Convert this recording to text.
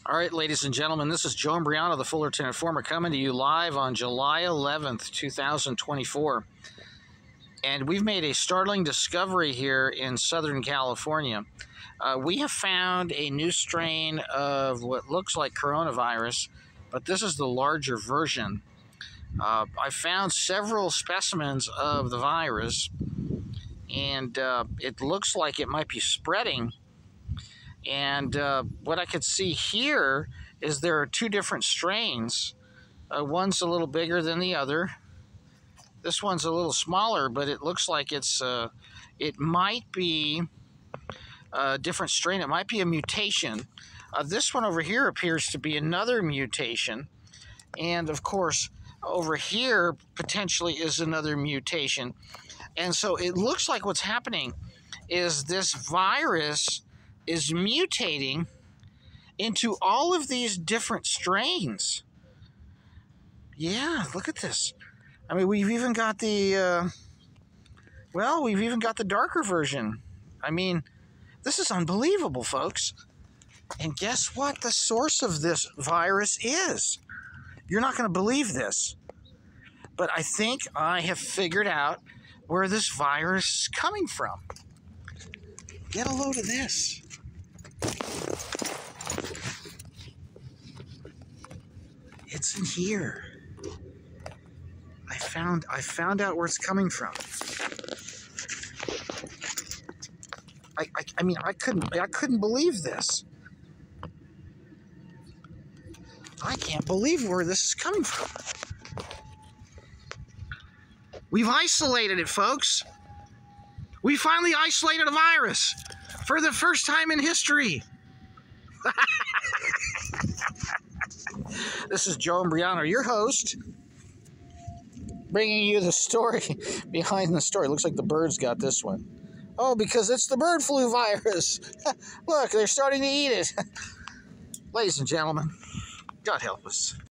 All right, ladies and gentlemen, this is Joe Imbriano, the Fullerton Informer, coming to you live on July 11th, 2024. And we've made a startling discovery here in Southern California. We have found a new strain of what looks like coronavirus, but this is the larger version. I found several specimens of the virus, and it looks like it might be spreading. And what I could see here is there are two different strains. One's a little bigger than the other. This one's a little smaller, but it looks like it might be a different strain. It might be a mutation. This one over here appears to be another mutation. And of course, over here potentially is another mutation. And so it looks like what's happening is this virus is mutating into all of these different strains. Yeah, look at this. I mean, we've even got the darker version. I mean, this is unbelievable, folks. And guess what the source of this virus is? You're not going to believe this, but I think I have figured out where this virus is coming from. Get a load of this. It's in here. I found out where it's coming from. I mean, I couldn't believe this. I can't believe where this is coming from. We've isolated it, folks. We finally isolated a virus for the first time in history. This is Joe Imbriano, your host, bringing you the story behind the story. Looks like the birds got this one. Oh, because it's the bird flu virus. Look, they're starting to eat it. Ladies and gentlemen, God help us.